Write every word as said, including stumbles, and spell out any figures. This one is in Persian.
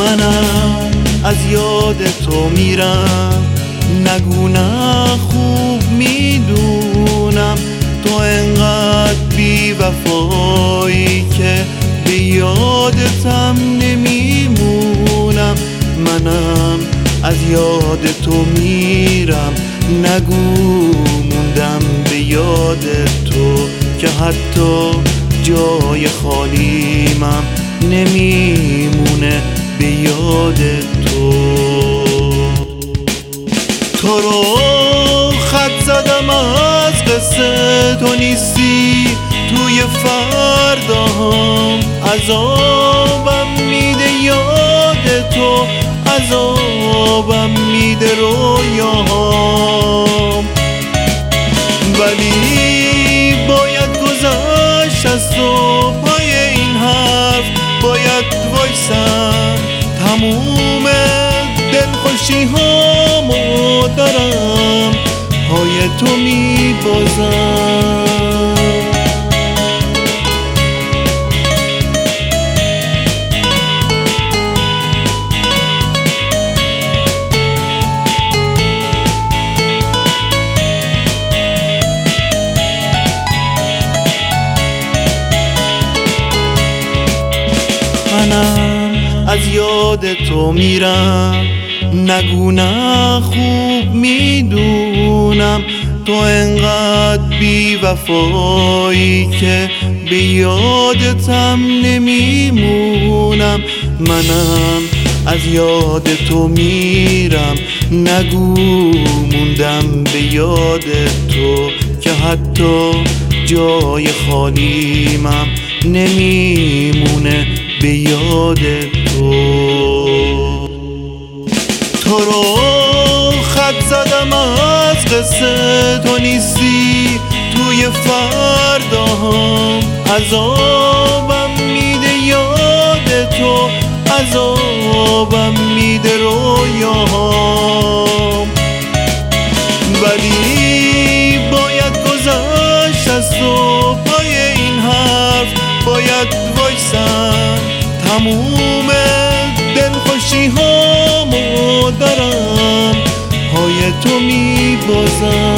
منم از یاد تو میرم، نگو نه خوب میدونم تو انقدر بی وفایی که به یادتم نمیمونم. منم از یاد تو میرم، نگو موندم به یاد تو که حتی جای خالیمم نمیمونه به یاد تو. تو رو خط زدم از قصه تو نیستی توی فرداهام، عذابم میده یاد تو، عذابم میده رویاهام. ولی باید گذشت از تو، پای این حرف باید وایسم، تموم دلخوشی هامو دارم پای تو میبازم. منم از یاد تو میرم، نگو نه خوب میدونم تو انقدر بی وفایی که به یادتم نمیمونم. منم از یاد تو میرم، نگو موندم به یاد تو که حتی جای خالیمم نمیمونه به یاد تو. تو رو خط زدم از قصه تو نیستی توی فرداهام، عذابم میده یاد تو، عذابم میده رویاهام. ولی باید گذشت از تو، پای این حرف باید وایسم، تموم دلخوشی هامو دارم پای تو میبازم.